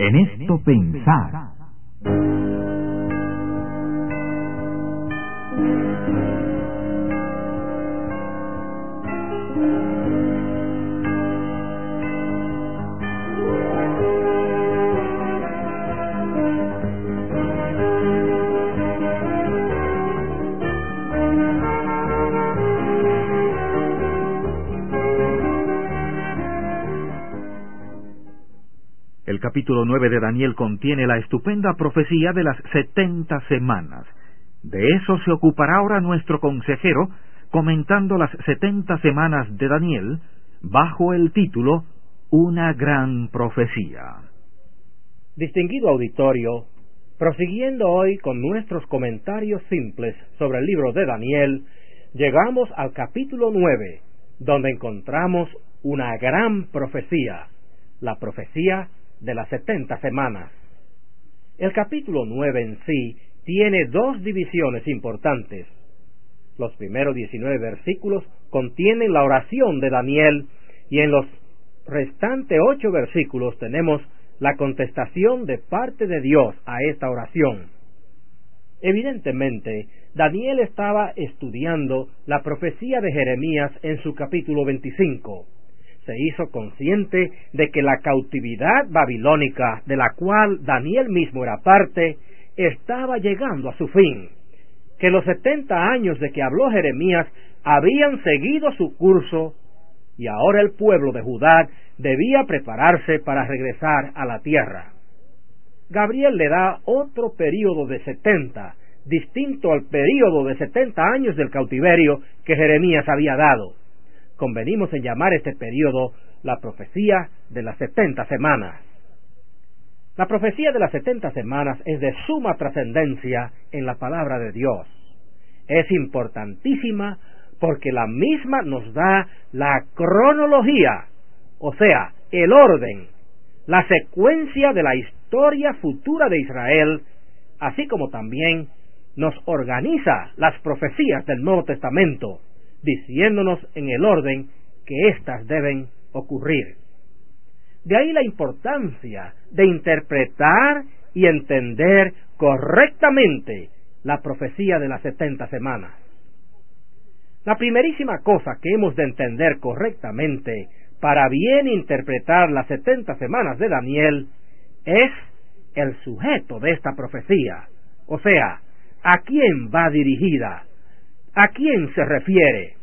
En esto pensar. El capítulo 9 de Daniel contiene la estupenda profecía de las 70 semanas. De eso se ocupará ahora nuestro consejero, comentando las 70 semanas de Daniel, bajo el título Una gran profecía. Distinguido auditorio, prosiguiendo hoy con nuestros comentarios simples sobre el libro de Daniel, llegamos al capítulo 9, donde encontramos una gran profecía, la profecía de las 70 semanas. El capítulo 9 en sí tiene dos divisiones importantes. Los primeros 19 versículos contienen la oración de Daniel y en los restantes 8 versículos tenemos la contestación de parte de Dios a esta oración. Evidentemente, Daniel estaba estudiando la profecía de Jeremías en su capítulo 25. Se hizo consciente de que la cautividad babilónica, de la cual Daniel mismo era parte, estaba llegando a su fin, que los 70 años de que habló Jeremías habían seguido su curso, y ahora el pueblo de Judá debía prepararse para regresar a la tierra. Gabriel le da otro período de 70, distinto al período de 70 años del cautiverio que Jeremías había dado. Convenimos en llamar este período la profecía de las 70 semanas. La profecía de las 70 semanas es de suma trascendencia en la palabra de Dios. Es importantísima porque la misma nos da la cronología, o sea, el orden, la secuencia de la historia futura de Israel, así como también nos organiza las profecías del Nuevo Testamento, diciéndonos en el orden que éstas deben ocurrir. De ahí la importancia de interpretar y entender correctamente la profecía de las 70 semanas. La primerísima cosa que hemos de entender correctamente para bien interpretar las 70 semanas de Daniel es el sujeto de esta profecía, o sea, a quién va dirigida, ¿a quién se refiere?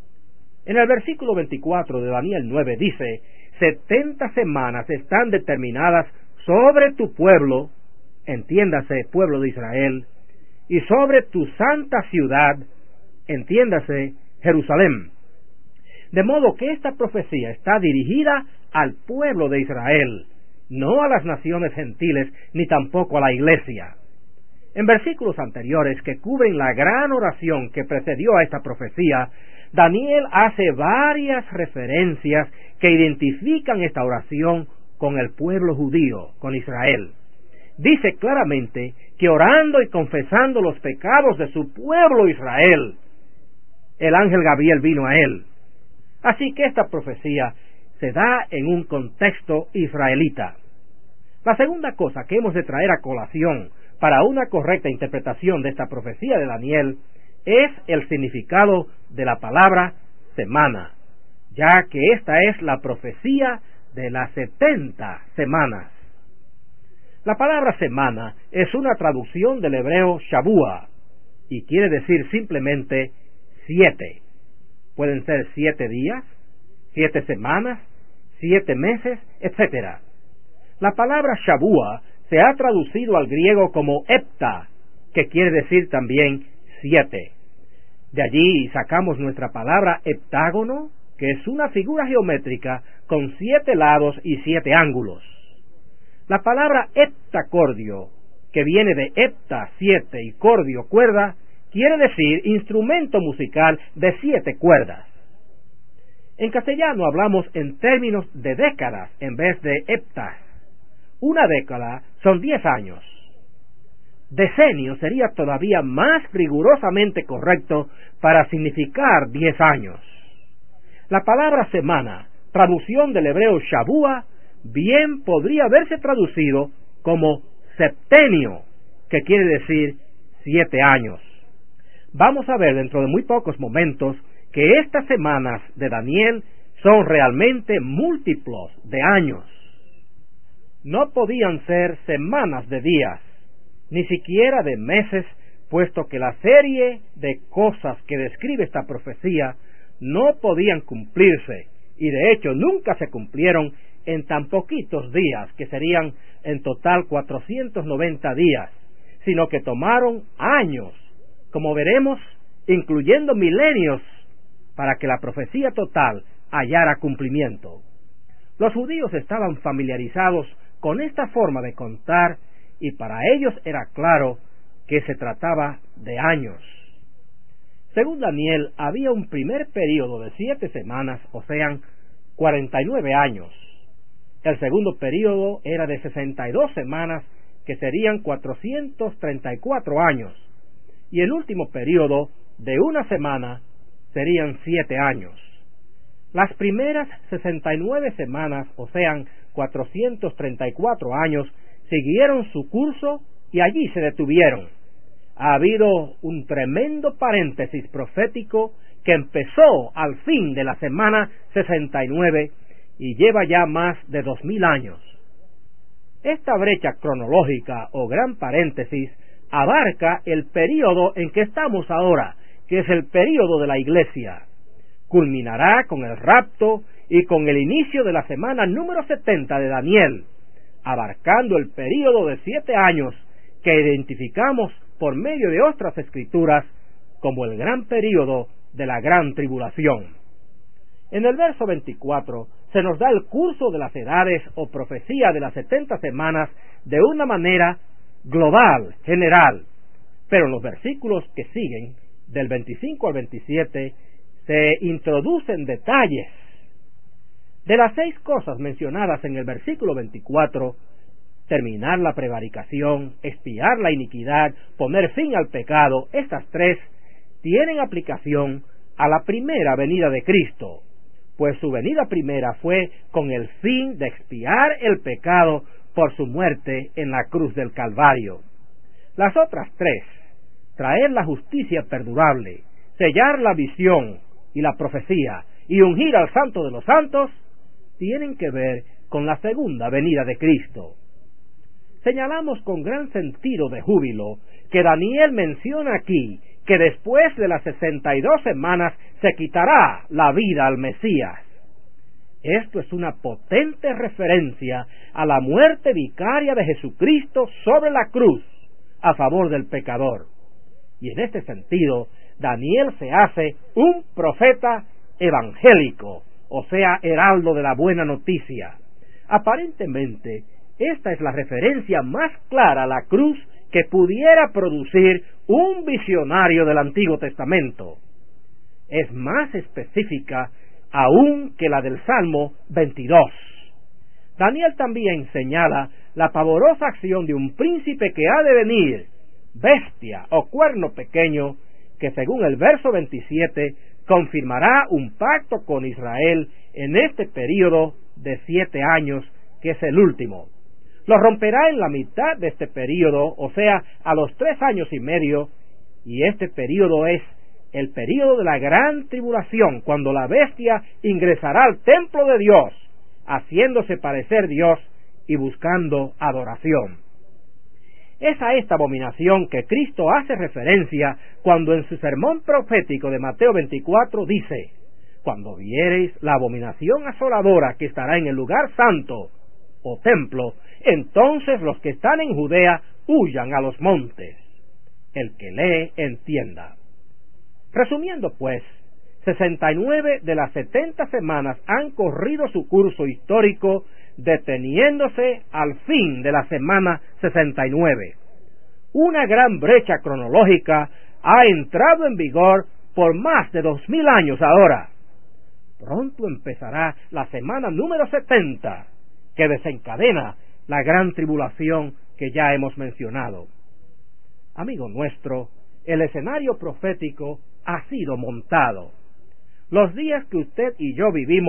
En el versículo 24 de Daniel 9 dice, 70 semanas están determinadas sobre tu pueblo, entiéndase, pueblo de Israel, y sobre tu santa ciudad, entiéndase, Jerusalén. De modo que esta profecía está dirigida al pueblo de Israel, no a las naciones gentiles, ni tampoco a la iglesia. En versículos anteriores que cubren la gran oración que precedió a esta profecía, Daniel hace varias referencias que identifican esta oración con el pueblo judío, con Israel. Dice claramente que orando y confesando los pecados de su pueblo Israel, el ángel Gabriel vino a él. Así que esta profecía se da en un contexto israelita. La segunda cosa que hemos de traer a colación para una correcta interpretación de esta profecía de Daniel es el significado de la palabra semana, ya que esta es la profecía de las 70 semanas. La palabra semana es una traducción del hebreo shabua y quiere decir simplemente 7. Pueden ser 7 días, 7 semanas, 7 meses, etc. La palabra shabua se ha traducido al griego como hepta, que quiere decir también 7. De allí sacamos nuestra palabra heptágono, que es una figura geométrica con 7 lados y 7 ángulos. La palabra heptacordio, que viene de hepta, 7, y cordio, cuerda, quiere decir instrumento musical de 7 cuerdas. En castellano hablamos en términos de décadas en vez de heptas. Una década son 10 años. Decenio sería todavía más rigurosamente correcto para significar 10 años. La palabra semana, traducción del hebreo shabua, bien podría haberse traducido como septenio, que quiere decir 7 años. Vamos a ver dentro de muy pocos momentos que estas semanas de Daniel son realmente múltiplos de años. No podían ser semanas de días, ni siquiera de meses, puesto que la serie de cosas que describe esta profecía no podían cumplirse, y de hecho nunca se cumplieron en tan poquitos días, que serían en total 490 días, sino que tomaron años, como veremos, incluyendo milenios, para que la profecía total hallara cumplimiento. Los judíos estaban familiarizados con esta forma de contar, y para ellos era claro que se trataba de años. Según Daniel, había un primer período de 7 semanas, o sean 49 años. El segundo período era de 62 semanas, que serían 434 años. Y el último período de una semana serían 7 años. Las primeras 69 semanas, o sean 434 años, siguieron su curso y allí se detuvieron. Ha habido un tremendo paréntesis profético que empezó al fin de la semana 69 y lleva ya más de 2000 años. Esta brecha cronológica o gran paréntesis abarca el período en que estamos ahora, que es el período de la Iglesia. Culminará con el rapto y con el inicio de la semana número 70 de Daniel, abarcando el período de 7 años que identificamos por medio de otras escrituras como el gran período de la gran tribulación. En el verso 24 se nos da el curso de las edades o profecía de las 70 semanas de una manera global, general, pero en los versículos que siguen, del 25 al 27, se introducen detalles. De las 6 cosas mencionadas en el versículo 24, terminar la prevaricación, expiar la iniquidad, poner fin al pecado, estas 3 tienen aplicación a la primera venida de Cristo, pues su venida primera fue con el fin de expiar el pecado por su muerte en la cruz del Calvario. Las otras 3, traer la justicia perdurable, sellar la visión y la profecía y ungir al Santo de los Santos, tienen que ver con la segunda venida de Cristo. Señalamos con gran sentido de júbilo que Daniel menciona aquí que después de las 62 semanas se quitará la vida al Mesías. Esto es una potente referencia a la muerte vicaria de Jesucristo sobre la cruz a favor del pecador. Y en este sentido, Daniel se hace un profeta evangélico, o sea, heraldo de la buena noticia. Aparentemente, esta es la referencia más clara a la cruz que pudiera producir un visionario del Antiguo Testamento. Es más específica aún que la del Salmo 22. Daniel también señala la pavorosa acción de un príncipe que ha de venir, bestia o cuerno pequeño, que según el verso 27 confirmará un pacto con Israel en este período de 7 años, que es el último. Lo romperá en la mitad de este período, o sea, a los 3 años y medio, y este período es el período de la gran tribulación, cuando la bestia ingresará al templo de Dios, haciéndose parecer Dios y buscando adoración. Es a esta abominación que Cristo hace referencia cuando en su sermón profético de Mateo 24 dice: cuando viereis la abominación asoladora que estará en el lugar santo o templo, entonces los que están en Judea huyan a los montes. El que lee, entienda. Resumiendo pues, 69 de las 70 semanas han corrido su curso histórico, deteniéndose al fin de la semana 69. Una gran brecha cronológica ha entrado en vigor por más de 2000 años ahora. Pronto empezará la semana número 70, que desencadena la gran tribulación que ya hemos mencionado. Amigo nuestro, el escenario profético ha sido montado. Los días que usted y yo vivimos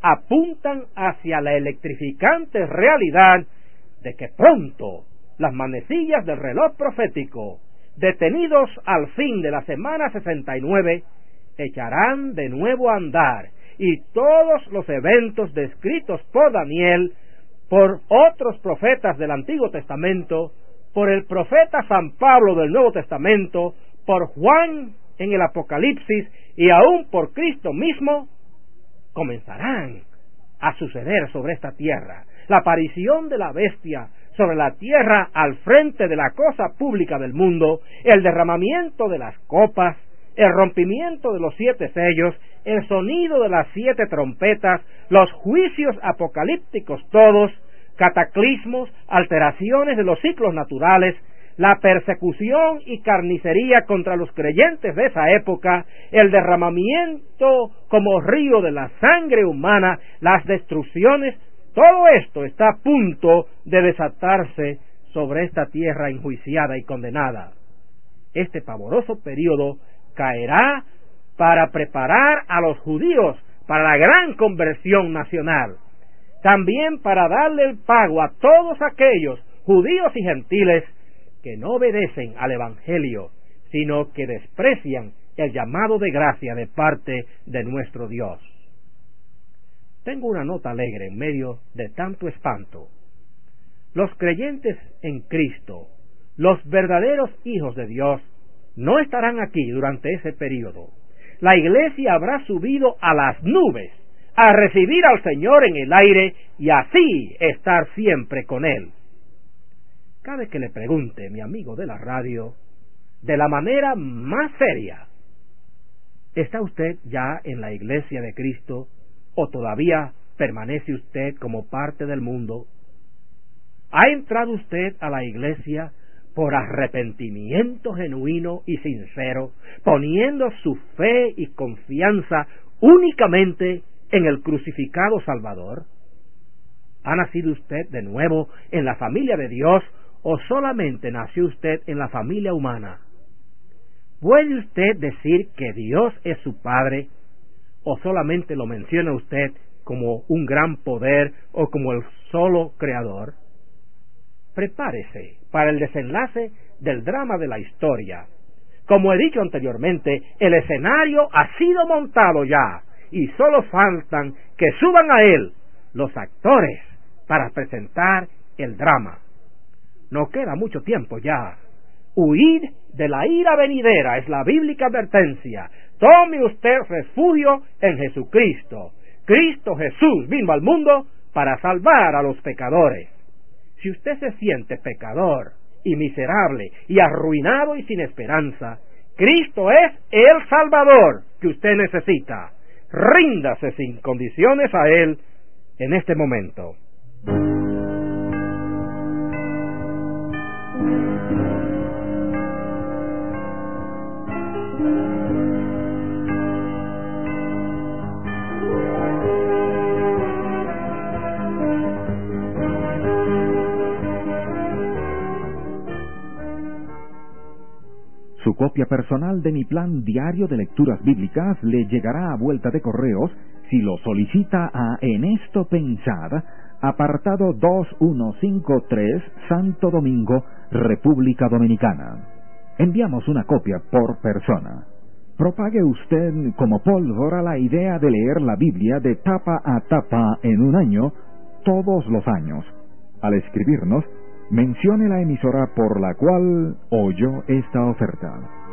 apuntan hacia la electrificante realidad de que pronto las manecillas del reloj profético, detenidos al fin de la semana 69, echarán de nuevo a andar, y todos los eventos descritos por Daniel, por otros profetas del Antiguo Testamento, por el profeta San Pablo del Nuevo Testamento, por Juan en el Apocalipsis y aún por Cristo mismo, comenzarán a suceder sobre esta tierra. La aparición de la bestia sobre la tierra al frente de la cosa pública del mundo, el derramamiento de las copas, el rompimiento de los 7 sellos, el sonido de las 7 trompetas, los juicios apocalípticos todos, cataclismos, alteraciones de los ciclos naturales, la persecución y carnicería contra los creyentes de esa época, el derramamiento como río de la sangre humana, las destrucciones, todo esto está a punto de desatarse sobre esta tierra enjuiciada y condenada. Este pavoroso período caerá para preparar a los judíos para la gran conversión nacional, también para darle el pago a todos aquellos judíos y gentiles que no obedecen al Evangelio, sino que desprecian el llamado de gracia de parte de nuestro Dios. Tengo una nota alegre en medio de tanto espanto. Los creyentes en Cristo, los verdaderos hijos de Dios, no estarán aquí durante ese período. La iglesia habrá subido a las nubes a recibir al Señor en el aire y así estar siempre con Él. Cabe que le pregunte, mi amigo de la radio, de la manera más seria, ¿está usted ya en la iglesia de Cristo o todavía permanece usted como parte del mundo? ¿Ha entrado usted a la iglesia por arrepentimiento genuino y sincero, poniendo su fe y confianza únicamente en el crucificado Salvador? ¿Ha nacido usted de nuevo en la familia de Dios o solamente nació usted en la familia humana? ¿Puede usted decir que Dios es su Padre o solamente lo menciona usted como un gran poder o como el solo Creador? Prepárese para el desenlace del drama de la historia. Como he dicho anteriormente, el escenario ha sido montado ya y solo faltan que suban a él los actores para presentar el drama. No queda mucho tiempo ya. Huid de la ira venidera es la bíblica advertencia. Tome usted refugio en Jesucristo. Cristo Jesús vino al mundo para salvar a los pecadores. Si usted se siente pecador y miserable y arruinado y sin esperanza, Cristo es el Salvador que usted necesita. Ríndase sin condiciones a Él en este momento. Su copia personal de mi plan diario de lecturas bíblicas le llegará a vuelta de correos si lo solicita a En Esto Pensad, apartado 2153, Santo Domingo, República Dominicana. Enviamos una copia por persona. Propague usted como pólvora la idea de leer la Biblia de tapa a tapa en un año, todos los años. Al escribirnos, mencione la emisora por la cual oyó esta oferta.